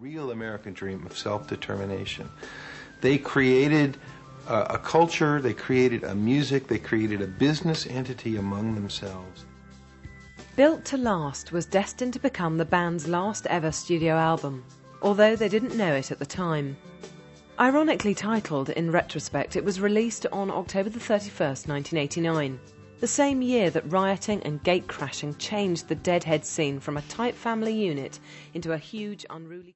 real American dream of self-determination. They created a culture, they created a music, they created a business entity among themselves. Built to Last was destined to become the band's last ever studio album, although they didn't know it at the time. Ironically titled, in retrospect, it was released on October the 31st, 1989, the same year that rioting and gate crashing changed the Deadhead scene from a tight family unit into a huge, unruly...